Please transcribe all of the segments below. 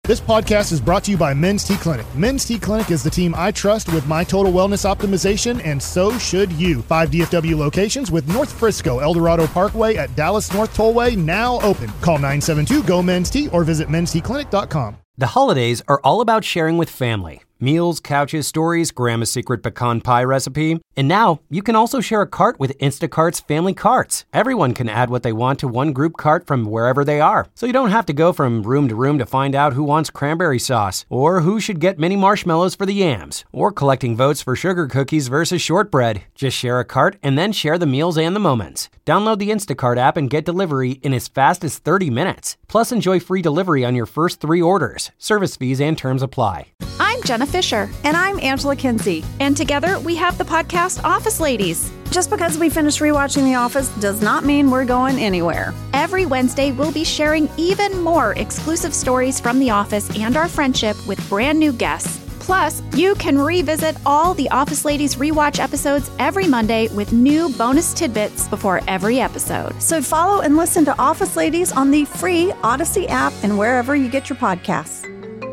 This podcast is brought to you by Men's T Clinic. Men's T Clinic is the team I trust with my total wellness optimization, and so should you. 5 DFW locations with North Frisco, Eldorado Parkway at Dallas North Tollway now open. Call 972-GO-MEN'S-T or visit mensteclinic.com. The holidays are all about sharing with family. Meals, couches, stories, Grandma's secret pecan pie recipe. And now, you can also share a cart with Instacart's Family Carts. Everyone can add what they want to one group cart from wherever they are. So you don't have to go from room to find out who wants cranberry sauce, or who should get mini marshmallows for the yams, or collecting votes for sugar cookies versus shortbread. Just share a cart and then share the meals and the moments. Download the Instacart app and get delivery in as fast as 30 minutes. Plus, enjoy free delivery on your first 3 orders. Service fees and terms apply. I'm Jenna Fisher. And I'm Angela Kinsey. And together we have the podcast Office Ladies. Just because we finished rewatching The Office does not mean we're going anywhere. Every Wednesday, we'll be sharing even more exclusive stories from The Office and our friendship with brand new guests. Plus, you can revisit all the Office Ladies rewatch episodes every Monday with new bonus tidbits before every episode. So follow and listen to Office Ladies on the free Odyssey app and wherever you get your podcasts.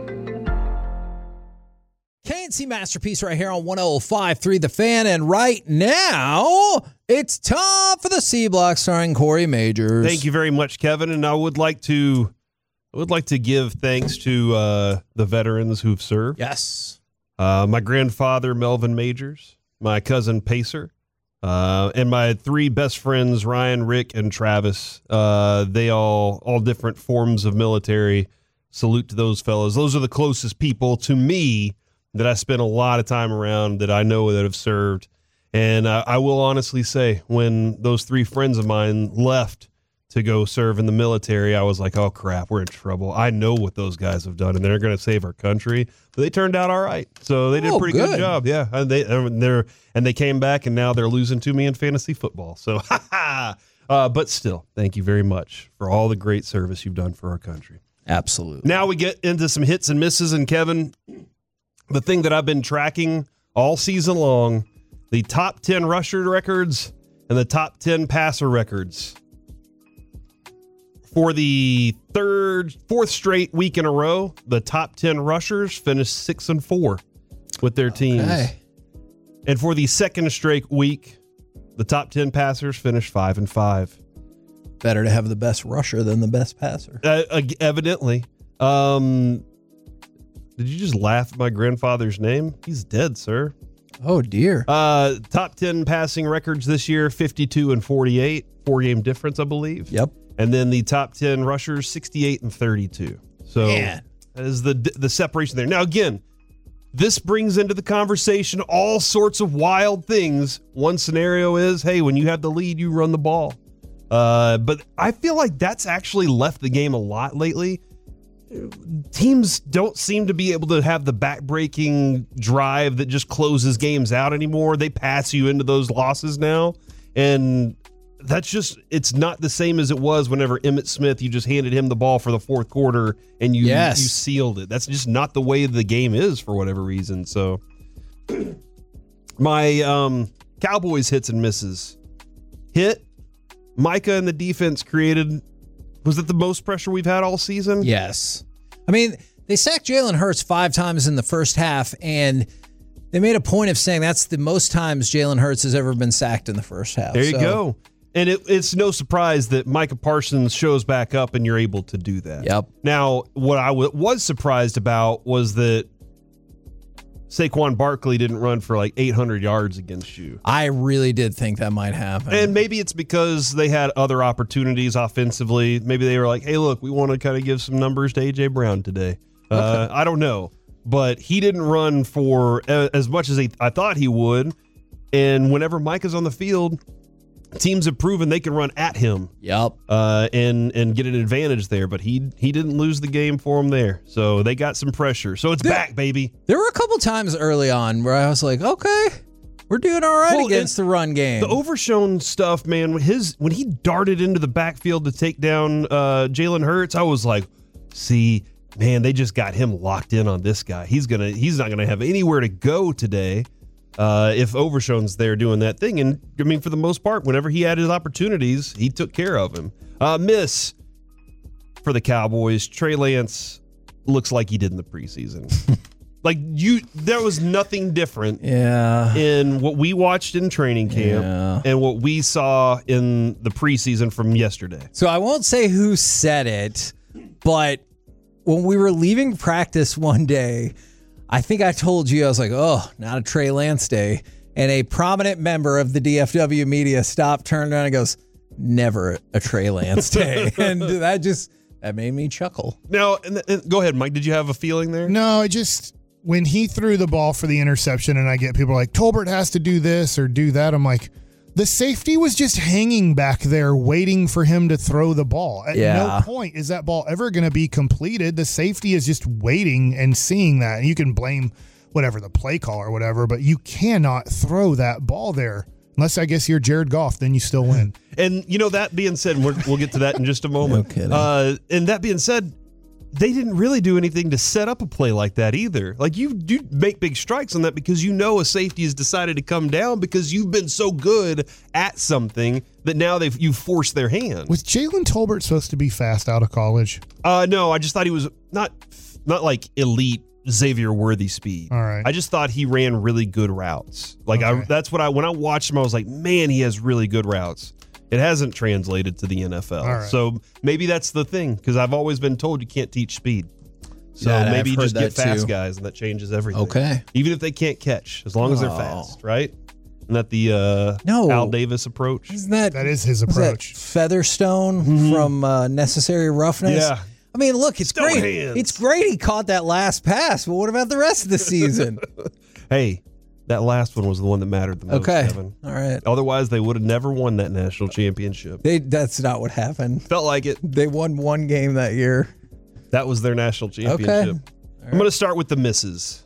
K&C Masterpiece right here on 105.3 The Fan. And right now, it's time for the C Block starring Corey Majors. Thank you very much, Kevin. And I would like to give thanks to the veterans who've served. Yes. My grandfather, Melvin Majors, my cousin, Pacer, and my 3 best friends, Ryan, Rick, and Travis. They all different forms of military. Salute to those fellows. Those are the closest people to me that I spent a lot of time around that I know that have served. And I will honestly say, when those 3 friends of mine left to go serve in the military, I was like, oh, crap, we're in trouble. I know what those guys have done, and they're going to save our country. But they turned out all right. So they did a pretty good job. Yeah. And they came back, and now they're losing to me in fantasy football. So, but still, thank you very much for all the great service you've done for our country. Absolutely. Now we get into some hits and misses, and Kevin, the thing that I've been tracking all season long, the top 10 rusher records and the top 10 passer records. For the 4th straight week in a row, the top 10 rushers finished 6-4 with their teams. Okay. And for the 2nd straight week, the top 10 passers finished 5-5. Better to have the best rusher than the best passer. Evidently. Did you just laugh at my grandfather's name? He's dead, sir. Oh, dear. Top 10 passing records this year, 52-48. 4-game difference, I believe. Yep. And then the top 10 rushers, 68-32. So Man. That is the separation there. Now, again, this brings into the conversation all sorts of wild things. One scenario is, hey, when you have the lead, you run the ball. But I feel like that's actually left the game a lot lately. Teams don't seem to be able to have the back-breaking drive that just closes games out anymore. They pass you into those losses now, and that's just, it's not the same as it was whenever Emmitt Smith, you just handed him the ball for the 4th quarter and you sealed it. That's just not the way the game is for whatever reason. So my Cowboys hits and misses. Hit, Micah and the defense created. Was it the most pressure we've had all season? Yes. I mean, they sacked Jalen Hurts 5 times in the first half, and they made a point of saying that's the most times Jalen Hurts has ever been sacked in the first half. There you go. And it's no surprise that Micah Parsons shows back up and you're able to do that. Yep. Now, what I was surprised about was that Saquon Barkley didn't run for like 800 yards against you. I really did think that might happen. And maybe it's because they had other opportunities offensively. Maybe they were like, hey, look, we want to kind of give some numbers to A.J. Brown today. Okay. I don't know. But he didn't run for as much as I thought he would. And whenever Mike is on the field, teams have proven they can run at him. Yep. And get an advantage there. But he didn't lose the game for him there. So they got some pressure. So it's back, baby. There were a couple times early on where I was like, okay, we're doing all right against the run game. The Overshown stuff, man, when he darted into the backfield to take down Jalen Hurts, I was like, see, man, they just got him locked in on this guy. He's not gonna have anywhere to go today if Overshown's there doing that thing. And I mean, for the most part, whenever he had his opportunities, he took care of him. Miss for the Cowboys, Trey Lance looks like he did in the preseason. There was nothing different in what we watched in training camp and what we saw in the preseason from yesterday. So I won't say who said it, but when we were leaving practice one day, I think I told you, I was like, oh, not a Trey Lance day. And a prominent member of the DFW media stopped, turned around and goes, never a Trey Lance day. And that made me chuckle. Now, and go ahead, Mike. Did you have a feeling there? No, when he threw the ball for the interception and I get people like, Tolbert has to do this or do that, I'm like, the safety was just hanging back there waiting for him to throw the ball. At no point is that ball ever going to be completed. The safety is just waiting and seeing that. And you can blame whatever, the play call or whatever, but you cannot throw that ball there. Unless I guess you're Jared Goff, then you still win. And, that being said, we'll get to that in just a moment. No kidding. And that being said, they didn't really do anything to set up a play like that either. Like, you do make big strikes on that because a safety has decided to come down because you've been so good at something that now you've forced their hand. Was Jalen Tolbert supposed to be fast out of college? No, I just thought he was not like elite Xavier Worthy speed. All right. I just thought he ran really good routes. Like, okay. When I watched him, I was like, man, he has really good routes. It hasn't translated to the NFL. Right. So maybe that's the thing, because I've always been told you can't teach speed. So maybe you just get fast guys, and that changes everything. Okay. Even if they can't catch, as long as they're fast, right? Isn't that the Al Davis approach? That is his approach. Featherstone from Necessary Roughness? Yeah. I mean, look, it's great. It's great he caught that last pass, but what about the rest of the season? Hey, that last one was the one that mattered the most, Kevin. All right. Otherwise, they would have never won that national championship. That's not what happened. Felt like it. They won one game that year. That was their national championship. Okay. Right. I'm going to start with the misses.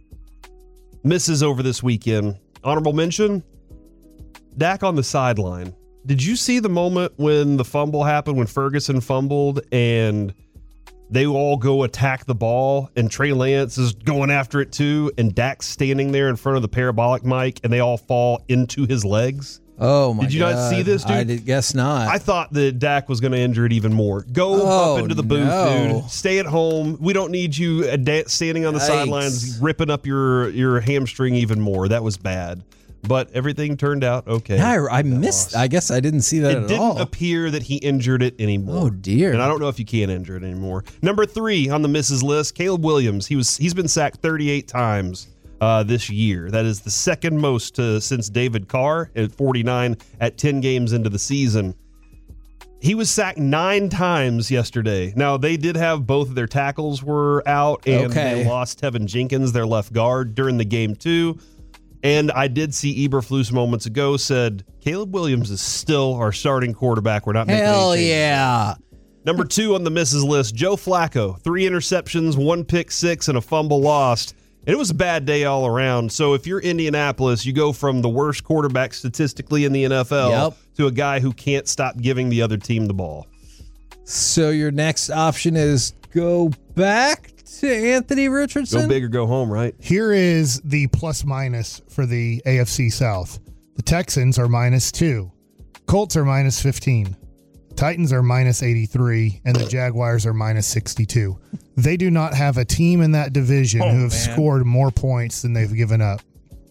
Misses over this weekend. Honorable mention, Dak on the sideline. Did you see the moment when the fumble happened, when Ferguson fumbled and they all go attack the ball and Trey Lance is going after it too, and Dak's standing there in front of the parabolic mic and they all fall into his legs? Oh, my God. Did you not see this, dude? I guess not. I thought that Dak was going to injure it even more. Go up into the booth, dude. Stay at home. We don't need you standing on the sidelines, ripping up your hamstring even more. That was bad. But everything turned out okay. Yeah, I missed. I guess I didn't see that at all. It didn't appear that he injured it anymore. Oh, dear. And I don't know if you can injure it anymore. Number 3 on the misses list, Caleb Williams. He's been sacked 38 times this year. That is the second most since David Carr at 49 at 10 games into the season. He was sacked 9 times yesterday. Now, they did have both of their tackles were out, and they lost Tevin Jenkins, their left guard, during the game too. And I did see Eberflus moments ago said, Caleb Williams is still our starting quarterback. We're not making any changes. Yeah. Number 2 on the misses list, Joe Flacco. 3 interceptions, 1 pick six, and a fumble lost. And it was a bad day all around. So if you're Indianapolis, you go from the worst quarterback statistically in the NFL to a guy who can't stop giving the other team the ball. So your next option is go back to Anthony Richardson? Go big or go home, right? Here is the plus minus for the AFC South. The Texans are -2. Colts are -15. Titans are -83. And the Jaguars are -62. They do not have a team in that division who have scored more points than they've given up.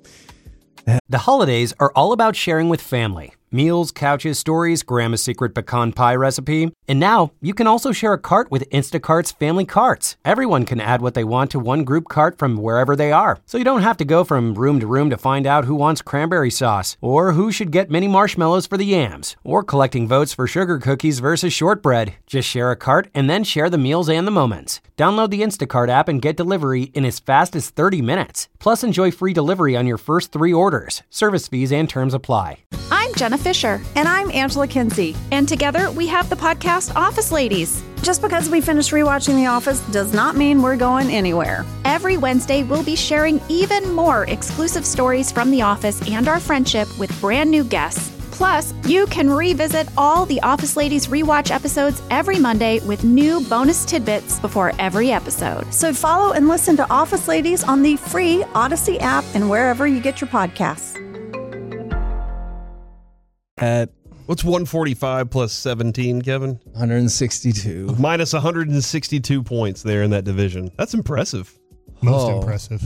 The holidays are all about sharing with family. Meals, couches, stories, Grandma's secret pecan pie recipe. And now you can also share a cart with Instacart's family carts. Everyone can add what they want to one group cart from wherever they are. So you don't have to go from room to room to find out who wants cranberry sauce, or who should get mini marshmallows for the yams, or collecting votes for sugar cookies versus shortbread. Just share a cart and then share the meals and the moments. Download the Instacart app and get delivery in as fast as 30 minutes. Plus, enjoy free delivery on your first 3 orders. Service fees and terms apply. I'm Jenna Fisher. And I'm Angela Kinsey. And together we have the podcast Office Ladies. Just because we finished rewatching The Office does not mean we're going anywhere. Every Wednesday, we'll be sharing even more exclusive stories from The Office and our friendship with brand new guests. Plus, you can revisit all the Office Ladies rewatch episodes every Monday with new bonus tidbits before every episode. So follow and listen to Office Ladies on the free Odyssey app and wherever you get your podcasts. What's 145 plus 17, Kevin? 162. Minus 162 points there in that division. That's impressive. Most impressive.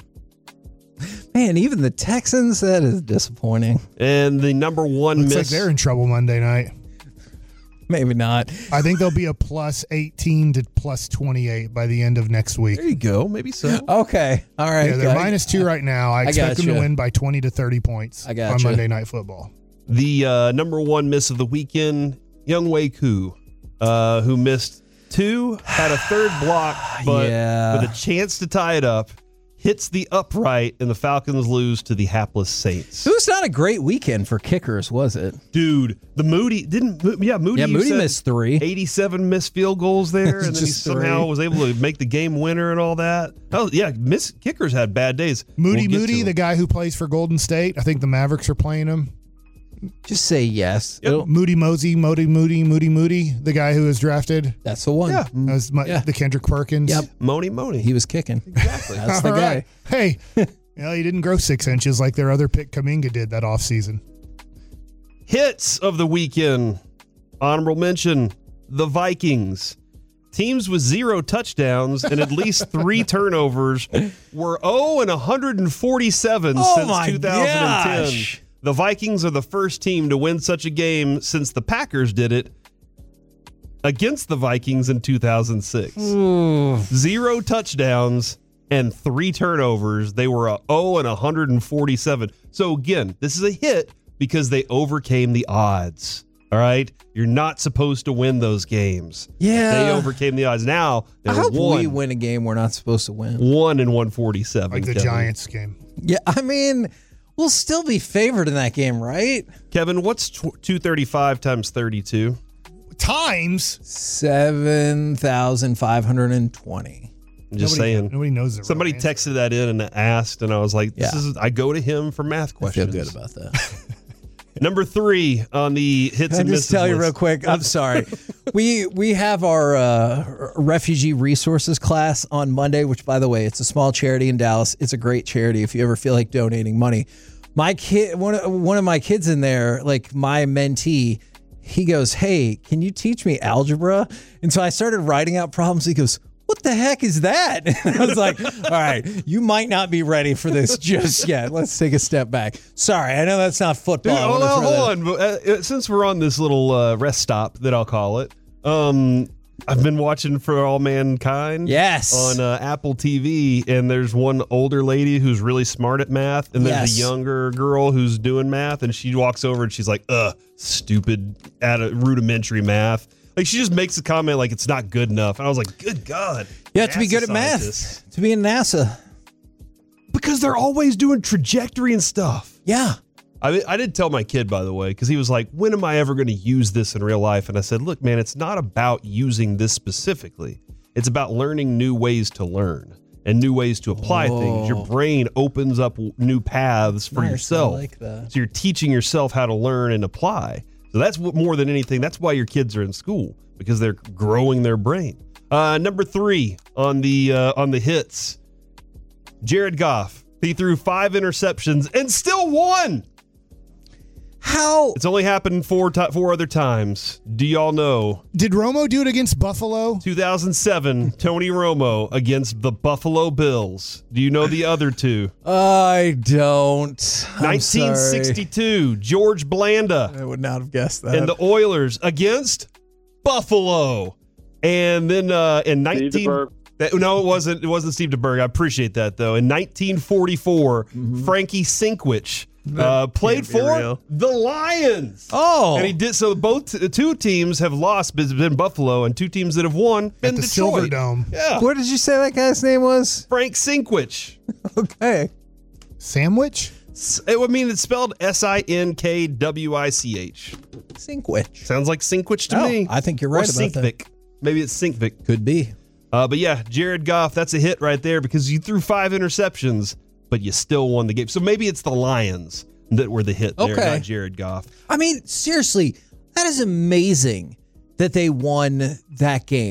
Man, even the Texans, that is disappointing. And the number one Looks miss. like they're in trouble Monday night. Maybe not. I think they'll be a plus 18 to plus 28 by the end of next week. There you go. Maybe so. Okay. All right. Yeah, they're minus 2 right now. I expect them to gotcha. win by 20 to 30 points on Monday Night Football. The number one miss of the weekend, Younghoe Koo, who missed 2, had a third block, but with a chance to tie it up, hits the upright, and the Falcons lose to the hapless Saints. It was not a great weekend for kickers, was it? Dude, the Moody Moody missed 3. 87 missed field goals there, and then he Just somehow 3. was able to make the game winner and all that. Oh yeah, kickers had bad days. Moody, the guy who plays for Golden State. I think the Mavericks are playing him. Just say yes. Yep. Moody, the guy who was drafted. That's the one. Yeah. That was the Kendrick Perkins. Yep. Moni. He was kicking. Exactly. That's the All guy. right. Hey, he didn't grow 6 inches like their other pick Kuminga did that offseason. Hits of the weekend. Honorable mention, the Vikings. Teams with 0 touchdowns and at least 3 turnovers were 0-147 since 2010. Gosh. The Vikings are the first team to win such a game since the Packers did it against the Vikings in 2006. 0 touchdowns and 3 turnovers. They were 0-147. So again, this is a hit because they overcame the odds. All right? You're not supposed to win those games. Yeah. They overcame the odds. Now, I they're hope one. we win a game we're not supposed to win. 1-147. Like the Kevin. Giants game. Yeah, I mean, we'll still be favored in that game, right? Kevin, what's 235 times 32? Times. 7,520. I'm just saying. Nobody knows the Somebody real answer. texted that in and asked, and I was like, I go to him for math I questions. feel good about that. Number 3 on the hits Can I and misses just tell you list. real quick? I'm sorry. We have our refugee resources class on Monday, which, by the way, it's a small charity in Dallas. It's a great charity if you ever feel like donating money. My kid, one of my kids in there, like my mentee, he goes, "Hey, can you teach me algebra?" And so I started writing out problems. He goes, "What the heck is that?" And I was like, all right, you might not be ready for this just yet. Let's take a step back. Sorry, I know that's not football. Dude, I wanna throw that- hold on. Since we're on this little rest stop that I'll call it, I've been watching For All Mankind. Yes. On Apple TV, and there's one older lady who's really smart at math, and there's Yes. a younger girl who's doing math, and she walks over and she's like, stupid, rudimentary math. Like, she just makes a comment like it's not good enough. And I was like, good God. You have to be NASA good at math scientists. to be in NASA. Because they're always doing trajectory and stuff. Yeah. I did tell my kid, by the way, because he was like, when am I ever going to use this in real life? And I said, look, man, it's not about using this specifically. It's about learning new ways to learn and new ways to apply things. Your brain opens up new paths for Nice, I yourself. like that. So you're teaching yourself how to learn and apply. So that's what, more than anything, that's why your kids are in school, because they're growing their brain. Number 3 on the hits, Jared Goff. He threw 5 interceptions and still won. How? It's only happened 4 other times. Do y'all know? Did Romo do it against Buffalo? 2007, Tony Romo against the Buffalo Bills. Do you know the other 2? I don't. I'm 1962, George Blanda sorry. I would not have guessed that. and the Oilers against Buffalo. And then in 19 no, it wasn't Steve DeBerg. I appreciate that though. In 1944, Frankie Sinkwich played for the Lions. Oh. And he did so. Both 2 teams have lost, been Buffalo, and 2 teams that have won been the Detroit. Silverdome. Yeah, What did you say that guy's name was? Frank Sinkwich. Okay. Sandwich? It's spelled Sinkwich. Sinkwich. Sounds like Sinkwich to Oh, me. I think you're Or right about that. Sinkvik. Maybe it's Sinkvik. Could be. But yeah, Jared Goff, that's a hit right there because you threw 5 interceptions, but you still won the game. So maybe it's the Lions that were the hit there, Okay. not Jared Goff. I mean, seriously, that is amazing that they won that game.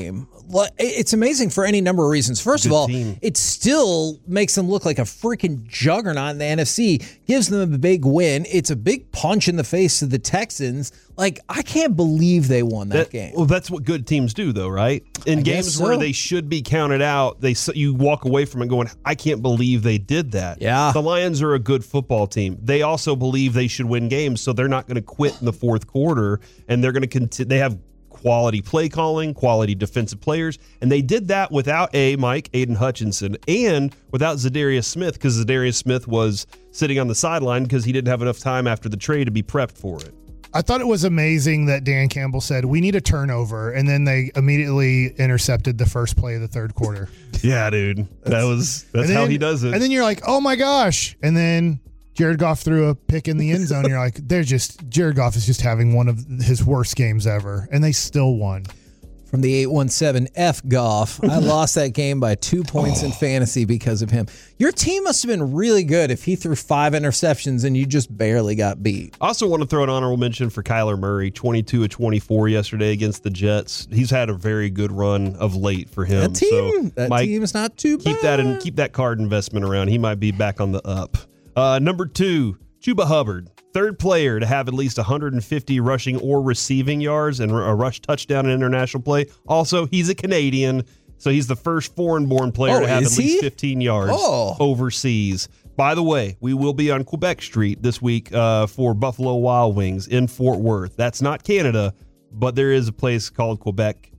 It's amazing for any number of reasons. First of all, it still makes them look like a freaking juggernaut in the NFC, gives them a big win. It's a big punch in the face to the Texans. Like, I can't believe they won that game. Well, that's what good teams do, though, right? In games where they should be counted out, you walk away from it going, I can't believe they did that. Yeah. The Lions are a good football team. They also believe they should win games, so they're not going to quit in the fourth quarter, and they're going to they have quality play calling, quality defensive players, and they did that without Aiden Hutchinson and without Zadarius Smith, because Zadarius Smith was sitting on the sideline because he didn't have enough time after the trade to be prepped for it. I thought it was amazing that Dan Campbell said, we need a turnover, and then they immediately intercepted the first play of the third quarter. Yeah, dude. That's how he does it. And then you're like, oh my gosh. And then Jared Goff threw a pick in the end zone. You're like, Jared Goff is just having one of his worst games ever, and they still won. From the 817 F Goff, I lost that game by 2 points in fantasy because of him. Your team must have been really good if he threw 5 interceptions and you just barely got beat. I also want to throw an honorable mention for Kyler Murray, 22 of 24 yesterday against the Jets. He's had a very good run of late for him. That team is not too bad. Keep that card investment around. He might be back on the up. Number 2, Chuba Hubbard. Third player to have at least 150 rushing or receiving yards and a rush touchdown in international play. Also, he's a Canadian, so he's the first foreign-born player to have at least 15 yards overseas. By the way, we will be on Quebec Street this week for Buffalo Wild Wings in Fort Worth. That's not Canada, but there is a place called Quebec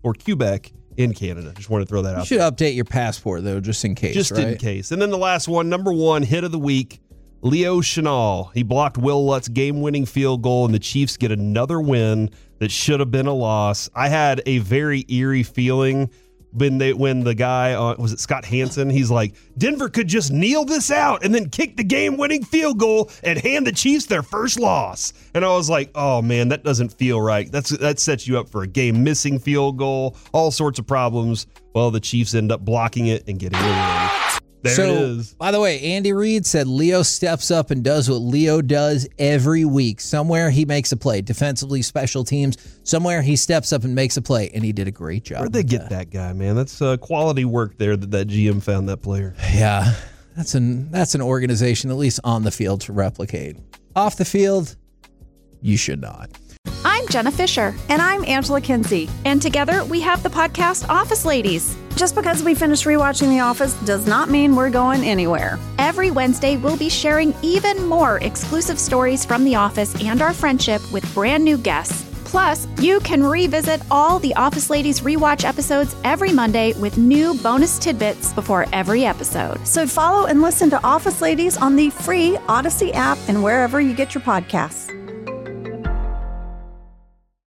in Canada. Just want to throw that out. You should update your passport, though, just in case. Just in case. And then the last one, number 1, hit of the week. Leo Chenal. He blocked Will Lutz's game-winning field goal, and the Chiefs get another win that should have been a loss. I had a very eerie feeling when the guy, was it Scott Hansen? He's like, Denver could just kneel this out and then kick the game-winning field goal and hand the Chiefs their first loss. And I was like, oh, man, that doesn't feel right. That sets you up for a game-missing field goal, all sorts of problems. Well, the Chiefs end up blocking it and getting the win. There it is. By the way, Andy Reid said Leo steps up and does what Leo does every week. Somewhere he makes a play, defensively, special teams. Somewhere he steps up and makes a play, and he did a great job. Where'd they get that guy, man? That's quality work there that GM found that player. Yeah, that's an organization, at least on the field, to replicate. Off the field, you should not. I'm Jenna Fisher. And I'm Angela Kinsey. And together we have the podcast Office Ladies. Just because we finished rewatching The Office does not mean we're going anywhere. Every Wednesday, we'll be sharing even more exclusive stories from The Office and our friendship with brand new guests. Plus, you can revisit all the Office Ladies rewatch episodes every Monday with new bonus tidbits before every episode. So follow and listen to Office Ladies on the free Odyssey app and wherever you get your podcasts.